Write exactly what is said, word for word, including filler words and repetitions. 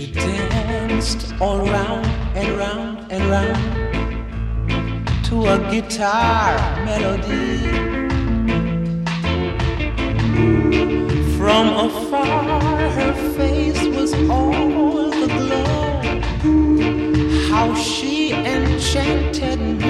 She danced all round and round and round to a guitar melody. From afar her face was all aglow. How she enchanted me.